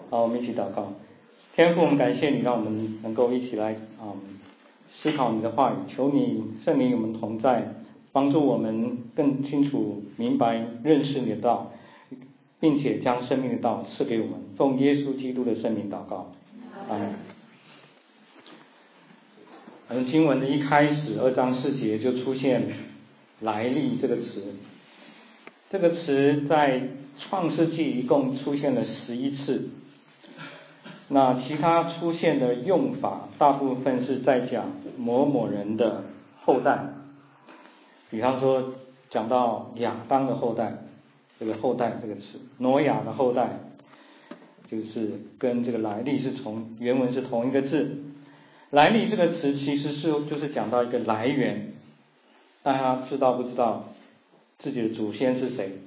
好，我们一起祷告。天父，我们感谢你，让我们能够一起来思考你的话语。求你圣灵与我们同在，帮助我们更清楚明白认识你的道，并且将生命的道赐给我们。奉耶稣基督的圣名祷告，阿门。经文的一开始2章4节就出现来历这个词，这个词在创世纪一共出现了11次，那其他出现的用法大部分是在讲某某人的后代，比方说讲到亚当的后代，这个后代这个词，挪亚的后代，就是跟这个来历是原文是同一个字。来历这个词其实就是讲到一个来源，大家知道不知道自己的祖先是谁？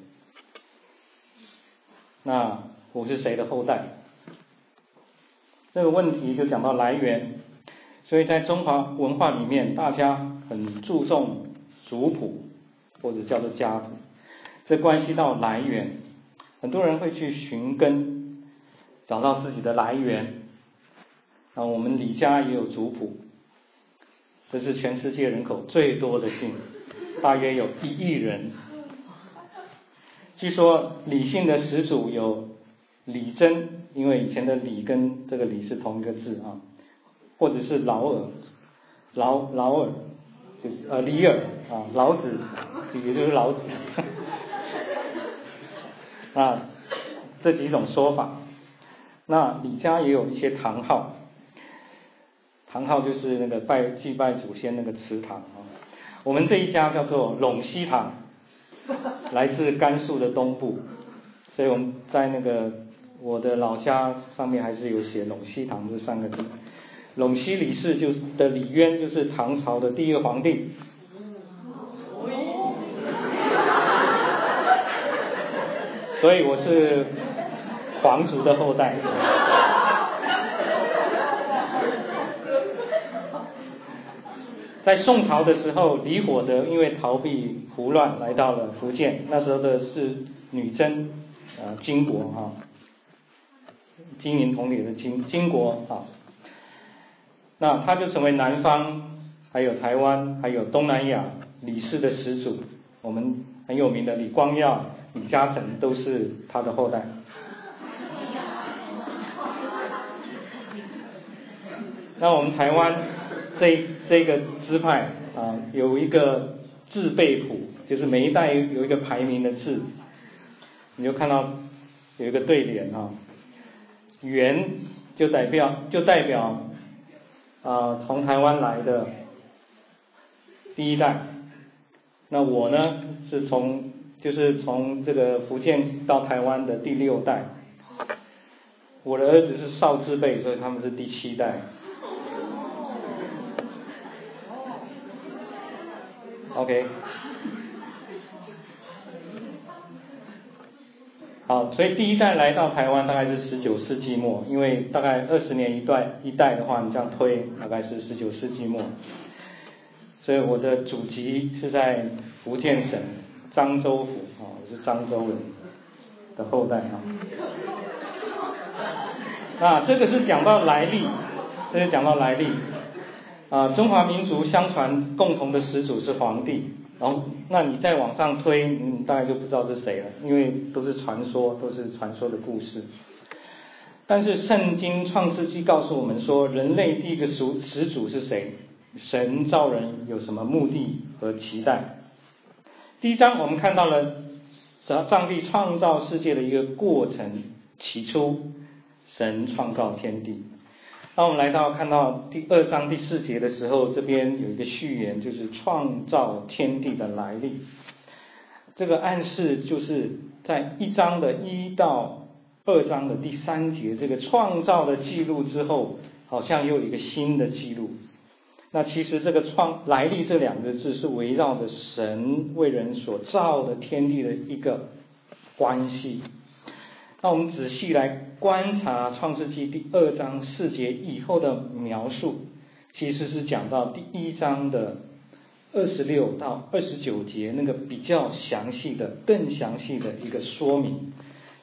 那我是谁的后代？这个问题就讲到来源。所以在中华文化里面，大家很注重族谱或者叫做家谱，这关系到来源，很多人会去寻根，找到自己的来源。我们李家也有族谱，这是全世界人口最多的姓，大约有1亿人。据说李姓的始祖有李真，因为以前的李跟这个李是同一个字啊，或者是劳尔，就李耳啊，老子也就是老子这几种说法。那李家也有一些堂号，堂号就是那个祭拜祖先那个祠堂啊。我们这一家叫做陇西堂，来自甘肃的东部，所以我们在我的老家上面还是有写陇西堂这3个字。陇西李氏的李渊就是唐朝的第一个皇帝，所以我是皇族的后代。在宋朝的时候，李火德因为逃避胡乱来到了福建，那时候的是女真金国金银铜铁的金国那他就成为南方还有台湾还有东南亚李氏的始祖。我们很有名的李光耀、李嘉诚都是他的后代。那我们台湾这个支派有一个字辈谱，就是每一代有一个排名的字，你就看到有一个对联元就代表从台湾来的第一代。那我呢是从这个福建到台湾的第6代，我的儿子是少字辈，所以他们是第7代。OK， 好，所以第一代来到台湾大概是19世纪末，因为大概20年一代的话，你这样推大概是19世纪末。所以我的祖籍是在福建省漳州府我是漳州人的后代那这个是讲到来历，中华民族相传共同的始祖是皇帝，然后那你再往上推，你大概就不知道是谁了，因为都是传说的故事。但是圣经创世纪告诉我们说，人类第一个始祖是谁？神造人有什么目的和期待？第1章我们看到了上帝创造世界的一个过程，起初神创造天地。当我们看到第2章第4节的时候，这边有一个序言，就是创造天地的来历。这个暗示就是在1章的1到2章的第3节，这个创造的记录之后，好像又有一个新的记录。那其实这个来历这2个字是围绕着神为人所造的天地的一个关系。那我们仔细来观察创世纪第2章4节以后的描述，其实是讲到第1章的26到29节那个比较详细的更详细的一个说明。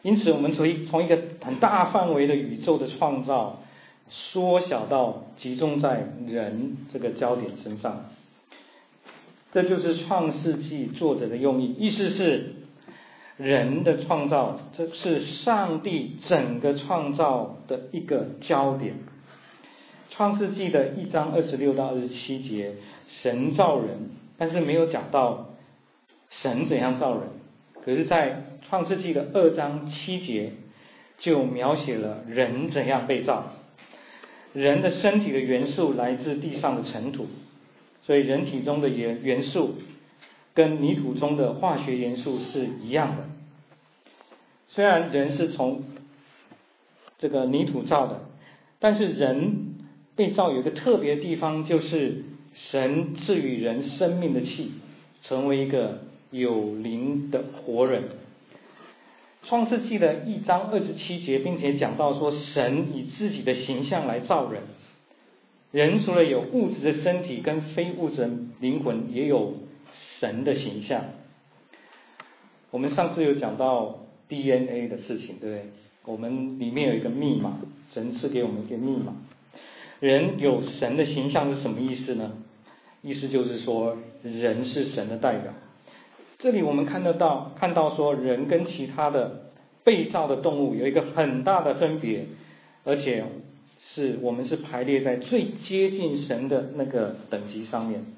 因此我们从一个很大范围的宇宙的创造缩小到集中在人这个焦点身上。这就是创世纪作者的用意，意思是人的创造，这是上帝整个创造的一个焦点。创世纪的1章26到27节，神造人，但是没有讲到神怎样造人。可是在创世纪的2章7节就描写了人怎样被造。人的身体的元素来自地上的尘土，所以人体中的元素跟泥土中的化学元素是一样的。虽然人是从这个泥土造的，但是人被造有一个特别的地方，就是神赐予人生命的气，成为一个有灵的活人。创世纪的1章27节并且讲到说，神以自己的形象来造人。人除了有物质的身体跟非物质的灵魂，也有神的形象。我们上次有讲到 DNA 的事情，对不对？我们里面有一个密码，神赐给我们一个密码。人有神的形象是什么意思呢？意思就是说人是神的代表。这里我们看到说，人跟其他的被造的动物有一个很大的分别，而且我们是排列在最接近神的那个等级上面。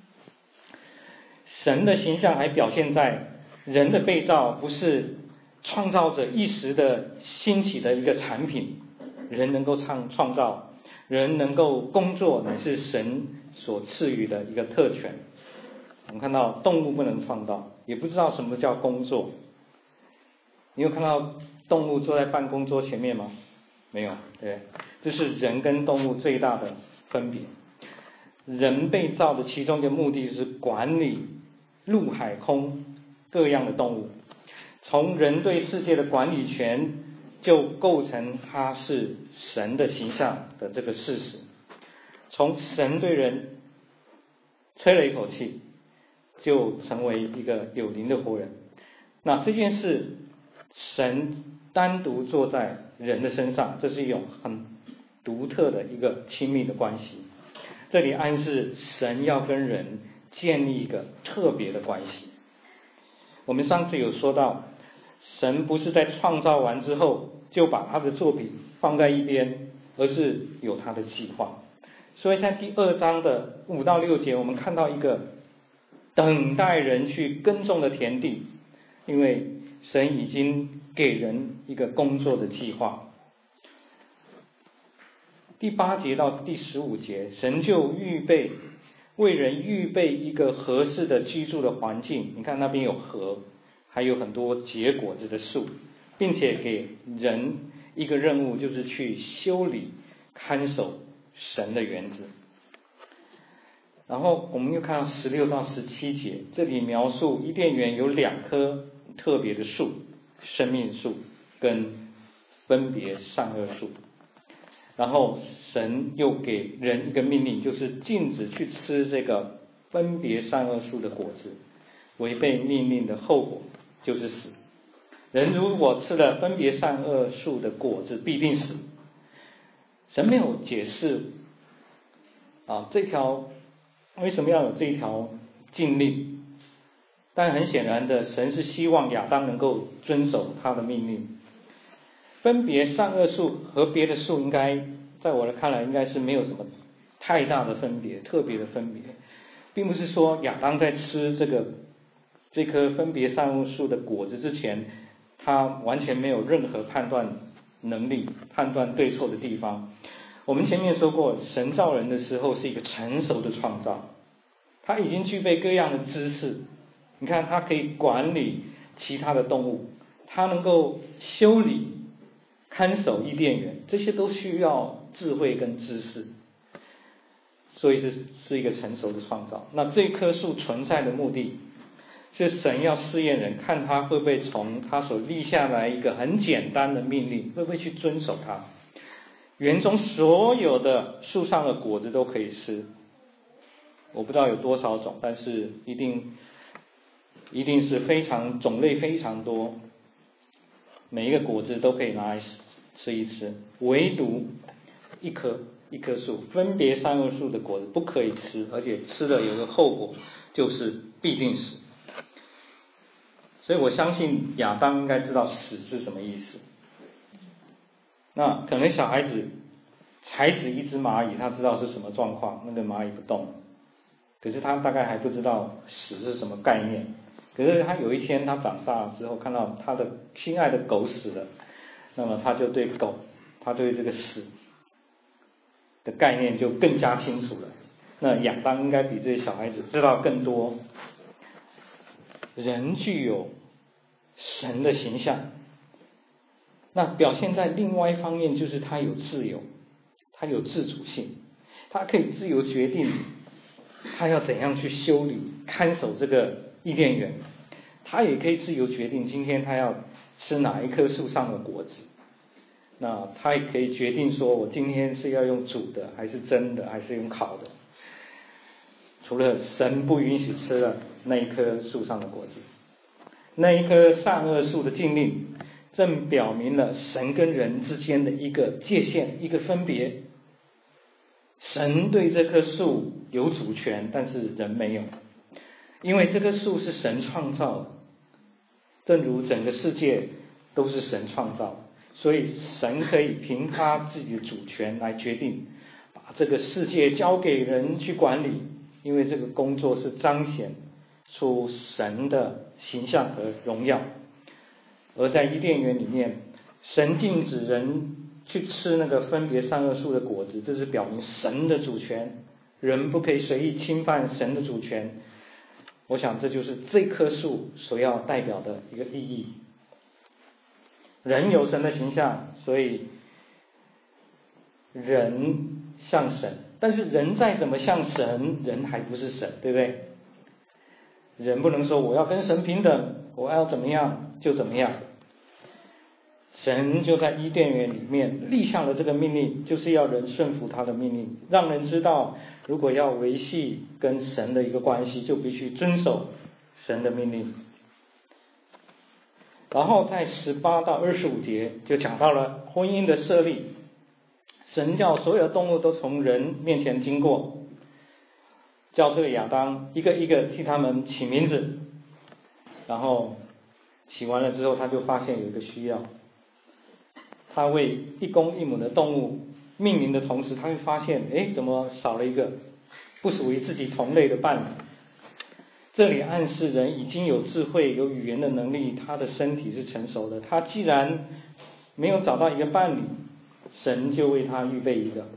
神的形象还表现在人的被造不是创造者一时的兴起的一个产品，人能够创造，人能够工作，乃是神所赐予的一个特权。我们看到动物不能创造，也不知道什么叫工作。你有看到动物坐在办公桌前面吗？没有，对，这是人跟动物最大的分别。人被造的其中一个目的是管理陆海空各样的动物，从人对世界的管理权就构成他是神的形象的这个事实。从神对人吹了一口气，就成为一个有灵的活人。那这件事神单独坐在人的身上，这是一种很独特的一个亲密的关系。这里暗示神要跟人建立一个特别的关系。我们上次有说到，神不是在创造完之后就把他的作品放在一边，而是有他的计划。所以在第2章的5到6节，我们看到一个等待人去耕种的田地，因为神已经给人一个工作的计划。第8节到第15节，神就为人预备一个合适的居住的环境。你看那边有河，还有很多结果子的树，并且给人一个任务，就是去修理看守神的园子。然后我们又看到16到17节，这里描述伊甸园有2棵特别的树，生命树跟分别善恶树。然后神又给人一个命令，就是禁止去吃这个分别善恶树的果子，违背命令的后果就是死。人如果吃了分别善恶树的果子，必定死。神没有解释这条为什么要有这一条禁令，但很显然的，神是希望亚当能够遵守他的命令。分别善恶树和别的树应该在我的看来应该是没有什么太大的分别，特别的分别，并不是说亚当在吃这棵分别善恶树的果子之前，他完全没有任何判断能力，判断对错的地方。我们前面说过，神造人的时候是一个成熟的创造，他已经具备各样的知识。你看，他可以管理其他的动物，他能够修理看守伊甸园，这些都需要智慧跟知识，所以是一个成熟的创造。那这棵树存在的目的是神要试验人，看他会不会从他所立下来一个很简单的命令，会不会去遵守它。园中所有的树上的果子都可以吃，我不知道有多少种，但是一定是种类非常多。 每一个果子都可以拿来吃一吃，唯独一棵树，分别善恶树的果子不可以吃，而且吃了有个后果，就是必定死。所以我相信亚当应该知道死是什么意思。那可能小孩子踩死一只蚂蚁，他知道是什么状况，那个蚂蚁不动，可是他大概还不知道死是什么概念。可是他有一天他长大之后，看到他的心爱的狗死了，那么他就对他对这个死的概念就更加清楚了。那亚当应该比这些小孩子知道更多。人具有神的形象，那表现在另外一方面就是他有自由，他有自主性，他可以自由决定他要怎样去修理看守这个伊甸园，他也可以自由决定今天他要吃哪一棵树上的果子。那他也可以决定说我今天是要用煮的还是蒸的还是用烤的，除了神不允许吃了那一棵树上的果子。那一棵善恶树的禁令正表明了神跟人之间的一个界限，一个分别。神对这棵树有主权，但是人没有，因为这棵树是神创造的，正如整个世界都是神创造的，所以神可以凭他自己的主权来决定把这个世界交给人去管理，因为这个工作是彰显出神的形象和荣耀。而在伊甸园里面，神禁止人去吃那个分别善恶树的果子，这是表明神的主权，人不可以随意侵犯神的主权。我想这就是这棵树所要代表的一个意义。人有神的形象，所以人像神，但是人再怎么像神，人还不是神，对不对？人不能说我要跟神平等，我要怎么样就怎么样。神就在伊甸园里面立下了这个命令，就是要人顺服他的命令，让人知道如果要维系跟神的一个关系，就必须遵守神的命令。然后在18到25节就讲到了婚姻的设立，神叫所有的动物都从人面前经过，叫这个亚当一个一个替他们起名字，然后起完了之后，他就发现有一个需要，他为一公一母的动物命名的同时，他会发现怎么少了一个不属于自己同类的伴侣。这里暗示人已经有智慧有语言的能力，他的身体是成熟的，他既然没有找到一个伴侣，神就为他预备一个。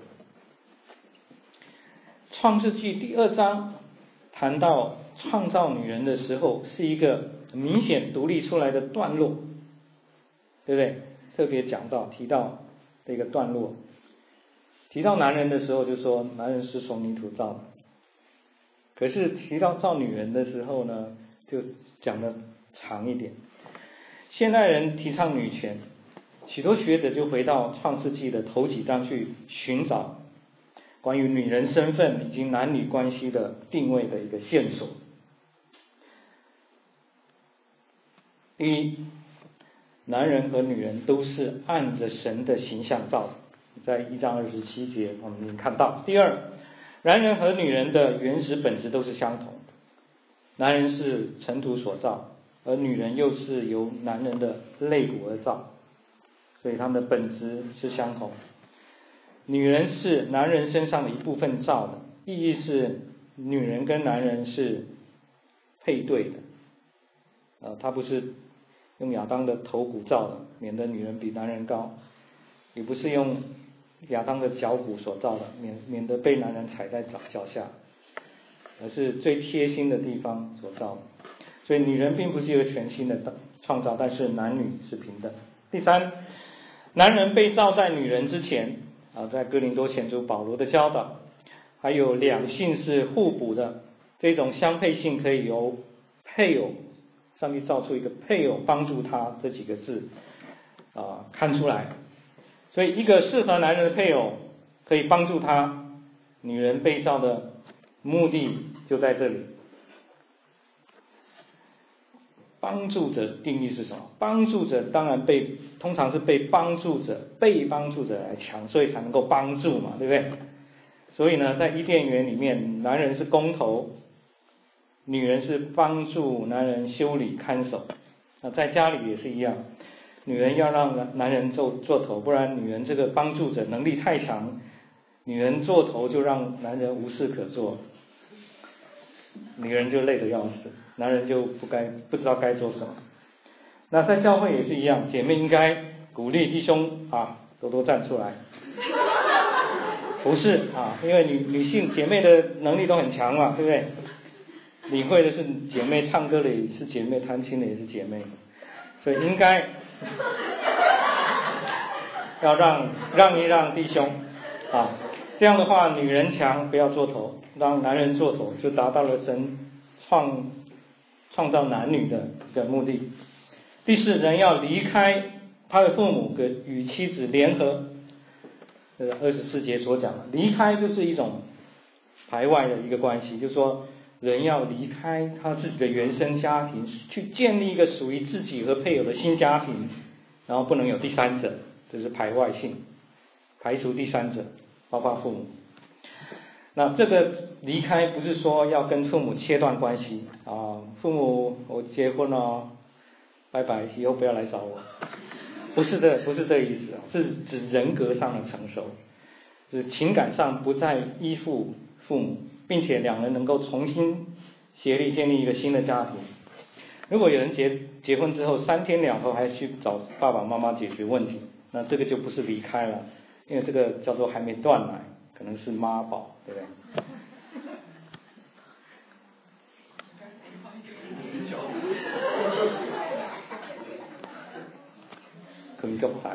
创世纪第2章谈到创造女人的时候，是一个明显独立出来的段落，对不对？特别提到这个段落，提到男人的时候就说男人是从泥土造的，可是提到造女人的时候呢，就讲得长一点。现代人提倡女权，许多学者就回到创世纪的头几章去寻找关于女人身份以及男女关系的定位的一个线索。第一，男人和女人都是按着神的形象造的，在1章27节我们看到。第二，男人和女人的原始本质都是相同的，男人是尘土所造，而女人又是由男人的肋骨而造，所以他们的本质是相同。女人是男人身上的一部分造的，意义是女人跟男人是配对的，她不是用亚当的头骨造的，免得女人比男人高，也不是用亚当的脚骨所造的，免得被男人踩在脚下，而是最贴心的地方所造的。所以女人并不是一个全新的创造，但是男女是平等。第三，男人被造在女人之前，在哥林多前书保罗的教导，还有两性是互补的，这种相配性可以由配偶，上帝造出一个配偶帮助他，这几个字看出来。所以一个适合男人的配偶可以帮助他，女人被造的目的就在这里。 帮助者定义是什么？帮助者当然通常是被帮助者来抢，所以才能够帮助嘛，对不对？所以呢，在伊甸园里面，男人是工头，女人是帮助男人修理看守。那在家里也是一样，女人要让男人做头，不然女人这个帮助者能力太强，女人做头就让男人无事可做，女人就累得要死，男人就不知道该做什么。那在教会也是一样，姐妹应该鼓励弟兄多站出来。不是因为女性姐妹的能力都很强嘛，对不对？领会的是姐妹，唱歌的也是姐妹，弹琴的也是姐妹，所以应该要让一让弟兄这样的话，女人强不要做头，让男人做头，就达到了神创造男女的一个目的。第四，人要离开他的父母，与妻子联合。24节所讲的离开就是一种排外的一个关系，就是说人要离开他自己的原生家庭，去建立一个属于自己和配偶的新家庭，然后不能有第三者，这是排外性，排除第三者，包括父母。那这个离开不是说要跟父母切断关系父母我结婚了，拜拜，以后不要来找我。不是这个意思是指人格上的成熟，是情感上不再依附父母，并且两人能够重新协力建立一个新的家庭。如果有人结婚之后3天2头还去找爸爸妈妈解决问题，那这个就不是离开了，因为这个叫做还没断奶，可能是妈宝，对不对？很够才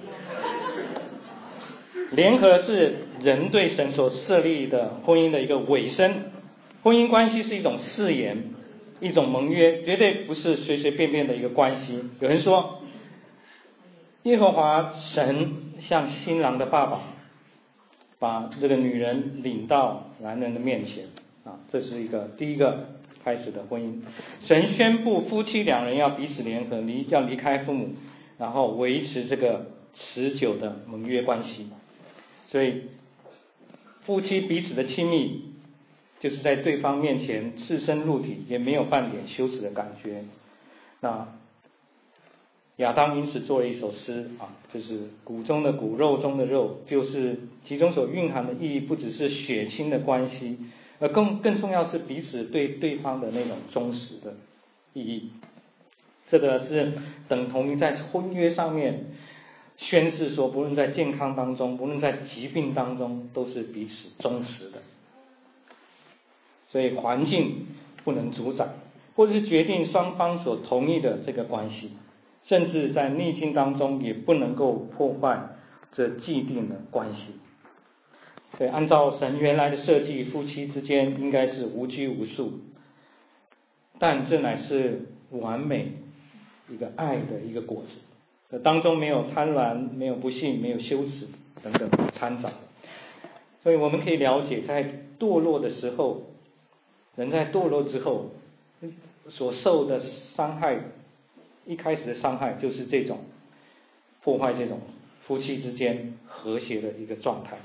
联合是人对神所设立的婚姻的一个尾声。婚姻关系是一种誓言，一种盟约，绝对不是随随便便的一个关系。有人说，耶和华神像新郎的爸爸，把这个女人领到男人的面前这是第一个开始的婚姻。神宣布夫妻两人要彼此联合，要离开父母，然后维持这个持久的盟约关系。所以夫妻彼此的亲密，就是在对方面前赤身露体，也没有半点羞耻的感觉。那亚当因此做了一首诗就是骨中的骨，肉中的肉，就是其中所蕴含的意义不只是血亲的关系，而更重要是彼此对对方的那种忠实的意义。这个是等同于在婚约上面宣誓说，不论在健康当中，不论在疾病当中，都是彼此忠实的。所以环境不能主宰，或者是决定双方所同意的这个关系，甚至在逆境当中也不能够破坏这既定的关系。所以按照神原来的设计，夫妻之间应该是无拘无束，但这乃是完美一个爱的一个果子，当中没有贪婪，没有不幸，没有羞耻等等掺杂。所以我们可以了解，在堕落的时候，人在堕落之后所受的伤害，一开始的伤害就是这种破坏这种夫妻之间和谐的一个状态。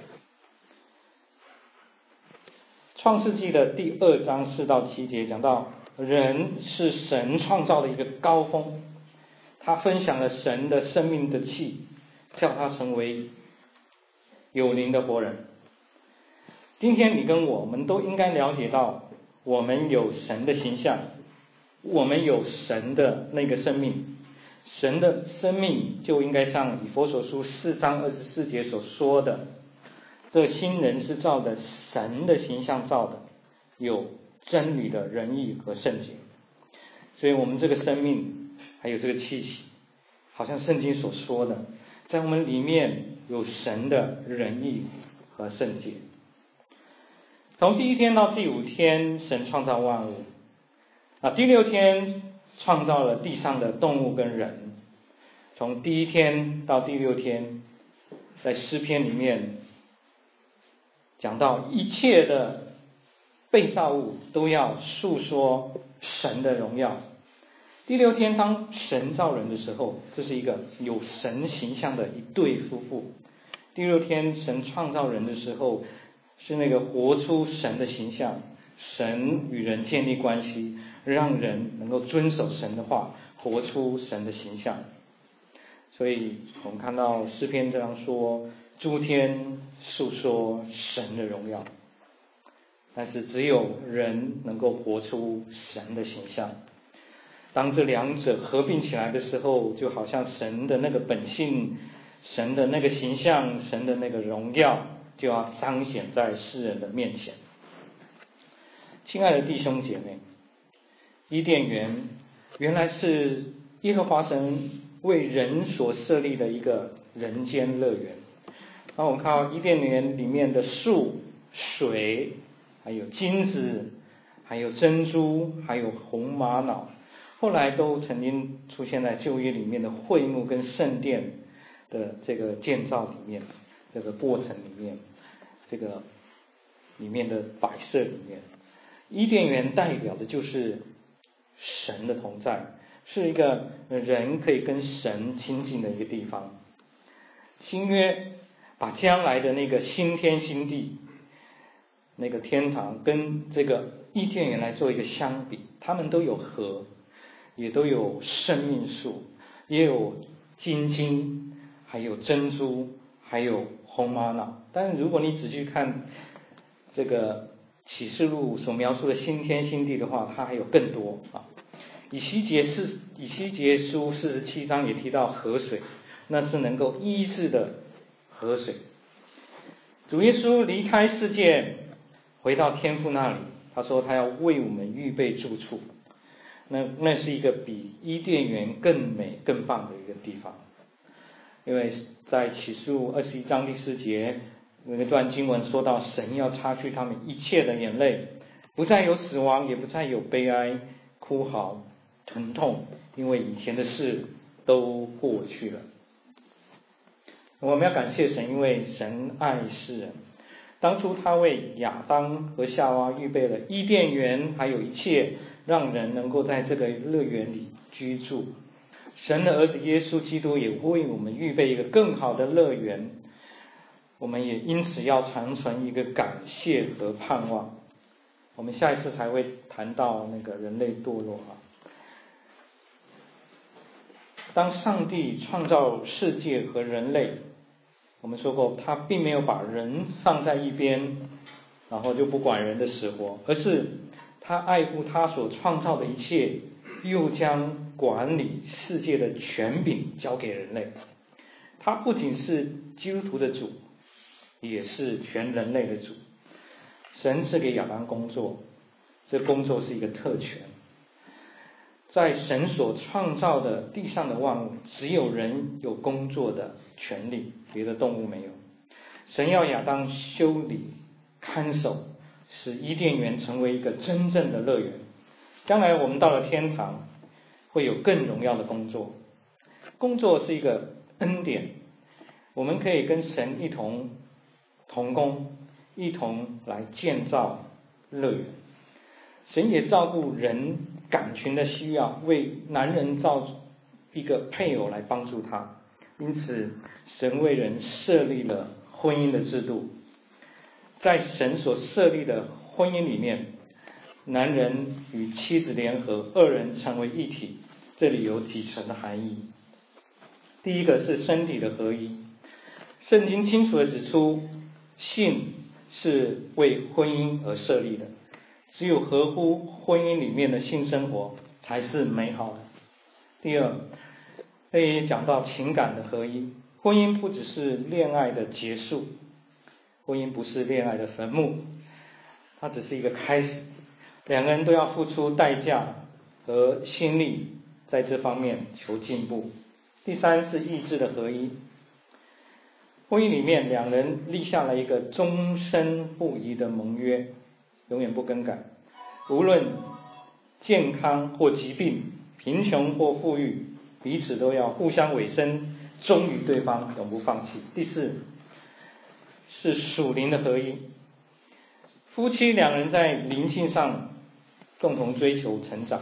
创世纪的第2章4到7节讲到，人是神创造的一个高峰，他分享了神的生命的气，叫他成为有灵的活人。今天你跟我们都应该了解到，我们有神的形象，我们有神的那个生命，神的生命就应该像以弗所书4章24节所说的，这新人是照着神的形象造的，有真理的仁义和圣洁。所以我们这个生命还有这个气息，好像圣经所说的，在我们里面有神的仁义和圣洁。从第1天到第5天，神创造万物第6天创造了地上的动物跟人。从第1天到第6天，在诗篇里面讲到，一切的被造物都要述说神的荣耀， 第6天，当神造人的时候，这是一个有神形象的一对夫妇。第6天，神创造人的时候，是那个活出神的形象，神与人建立关系，让人能够遵守神的话，活出神的形象。所以我们看到诗篇这样说：诸天述说神的荣耀。但是只有人能够活出神的形象。当这两者合并起来的时候，就好像神的那个本性，神的那个形象，神的那个荣耀，就要彰显在世人的面前。亲爱的弟兄姐妹，伊甸园原来是耶和华神为人所设立的一个人间乐园。然后我们看到伊甸园里面的树、水，还有金子，还有珍珠，还有红玛瑙，后来都曾经出现在旧约里面的会幕跟圣殿的这个建造里面，这个过程里面，这个里面的摆设里面。伊甸园代表的就是神的同在，是一个人可以跟神亲近的一个地方。新约把将来的那个新天新地，那个天堂跟这个伊甸园来做一个相比，他们都有河，也都有生命树，也有金晶，还有珍珠，还有红玛瑙。但是如果你仔细看这个启示录所描述的新天新地的话，它还有更多啊。以西结书47章也提到河水，那是能够医治的河水。主耶稣离开世界，回到天父那里，他说他要为我们预备住处，那是一个比伊甸园更美更棒的一个地方。因为在启示录21章第4节有一段经文说到，神要擦去他们一切的眼泪，不再有死亡，也不再有悲哀、哭嚎、疼痛，因为以前的事都过去了。我们要感谢神，因为神爱世人。当初他为亚当和夏娃预备了伊甸园，还有一切让人能够在这个乐园里居住。神的儿子耶稣基督也为我们预备一个更好的乐园，我们也因此要常存一个感谢和盼望。我们下一次才会谈到那个人类堕落啊。当上帝创造世界和人类，我们说过他并没有把人放在一边，然后就不管人的死活，而是他爱护他所创造的一切，又将管理世界的权柄交给人类。他不仅是基督徒的主，也是全人类的主。神是给亚当工作，这工作是一个特权。在神所创造的地上的万物，只有人有工作的权利，别的动物没有。神要亚当修理看守，使伊甸园成为一个真正的乐园。将来我们到了天堂，会有更荣耀的工作。工作是一个恩典，我们可以跟神一同同工，一同来建造乐园。神也照顾人感情的需要，为男人造一个配偶来帮助他。因此神为人设立了婚姻的制度。在神所设立的婚姻里面，男人与妻子联合，二人成为一体。这里有几层的含义。第一个是身体的合一。圣经清楚地指出，性是为婚姻而设立的，只有合乎婚姻里面的性生活才是美好的。第二，可以讲到情感的合一。婚姻不只是恋爱的结束，婚姻不是恋爱的坟墓，它只是一个开始，两个人都要付出代价和心力，在这方面求进步。第三是意志的合一。婚姻里面两人立下了一个终身不移的盟约，永远不更改，无论健康或疾病，贫穷或富裕，彼此都要互相委身，忠于对方，永不放弃。第四是属灵的合一。夫妻两人在灵性上共同追求成长，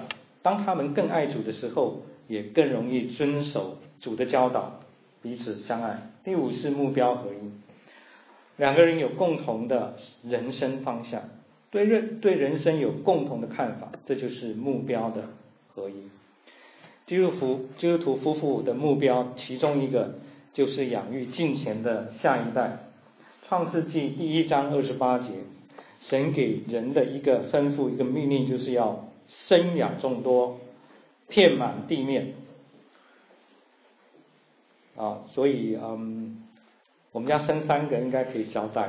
当他们更爱主的时候，也更容易遵守主的教导，彼此相爱。第五是目标合一，两个人有共同的人生方向，对人生有共同的看法，这就是目标的合一。基督徒夫妇的目标，其中一个就是养育敬虔的下一代。创世纪1章28节，神给人的一个吩咐，一个命令，就是要生养众多，遍满地面。所以我们家生3个应该可以交代了。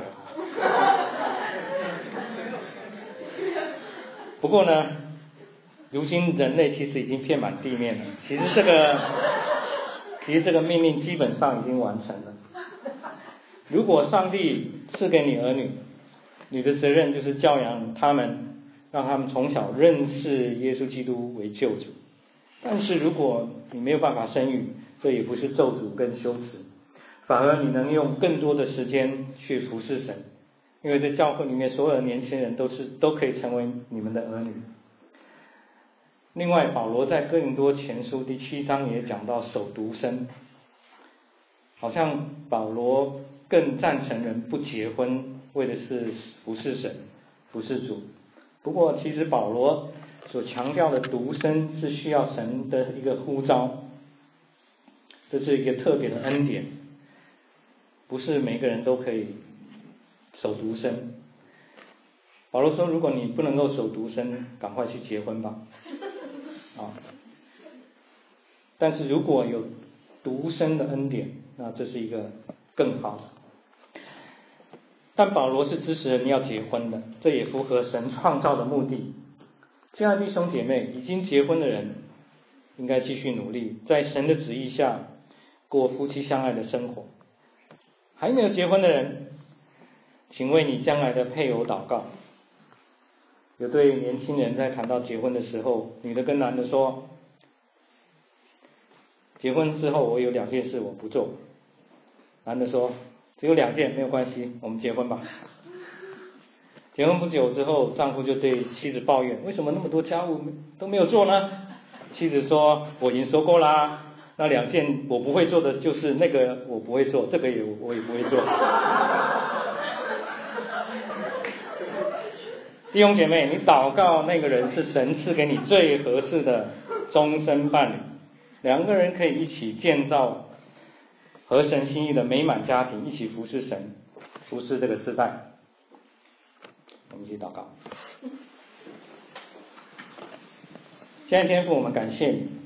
不过呢，如今人类其实已经遍满地面了。其实这个命令基本上已经完成了。如果上帝赐给你儿女，你的责任就是教养他们，让他们从小认识耶稣基督为救主。但是如果你没有办法生育，这也不是咒诅跟羞耻，反而你能用更多的时间去服侍神，因为在教会里面所有的年轻人都可以成为你们的儿女。另外，保罗在哥林多前书第7章也讲到守独身，好像保罗更赞成人不结婚，为的是服侍神，服侍主。不过其实保罗所强调的独身是需要神的一个呼召，这是一个特别的恩典，不是每个人都可以守独身。保罗说，如果你不能够守独身，赶快去结婚吧。但是如果有独身的恩典，那这是一个更好的。但保罗是支持人要结婚的，这也符合神创造的目的。亲爱的弟兄姐妹，已经结婚的人应该继续努力，在神的旨意下过夫妻相爱的生活。还没有结婚的人，请为你将来的配偶祷告。有对年轻人在谈到结婚的时候，女的跟男的说，结婚之后我有2件事我不做。男的说，只有2件没有关系，我们结婚吧。结婚不久之后，丈夫就对妻子抱怨，为什么那么多家务都没有做呢？妻子说，我已经说过啦，那2件我不会做的就是那个我不会做，这个我也不会做。弟兄姐妹，你祷告那个人是神赐给你最合适的终身伴侣，2个人可以一起建造合神心意的美满家庭，一起服侍神，服侍这个世代。我们一起祷告。亲爱的天父，我们感谢你，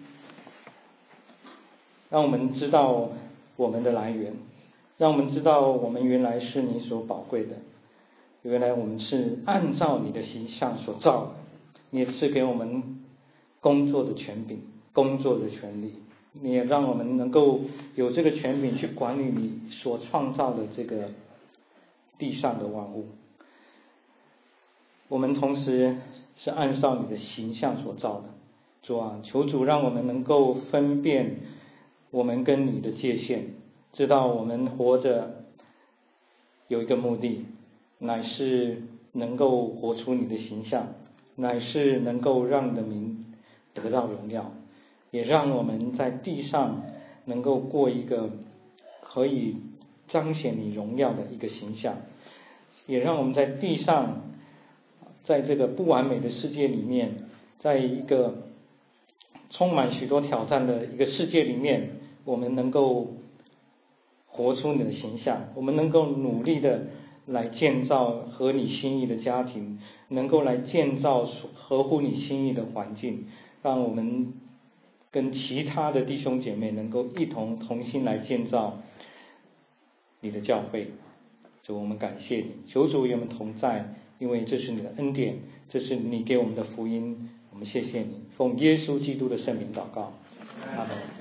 让我们知道我们的来源，让我们知道我们原来是你所宝贵的，原来我们是按照你的形象所造的，你也赐给我们工作的权柄，工作的权利，你也让我们能够有这个权柄去管理你所创造的这个地上的万物。我们同时是按照你的形象所造的。主啊，求主让我们能够分辨我们跟你的界限，知道我们活着有一个目的，乃是能够活出你的形象，乃是能够让你的名得到荣耀，也让我们在地上能够过一个可以彰显你荣耀的一个形象，也让我们在地上，在这个不完美的世界里面，在一个充满许多挑战的一个世界里面，我们能够活出你的形象，我们能够努力的来建造合你心意的家庭，能够来建造合乎你心意的环境，让我们跟其他的弟兄姐妹能够同心来建造你的教会。主，我们感谢你，求主与我们同在，因为这是你的恩典，这是你给我们的福音，我们谢谢你，奉耶稣基督的圣名祷告，阿们。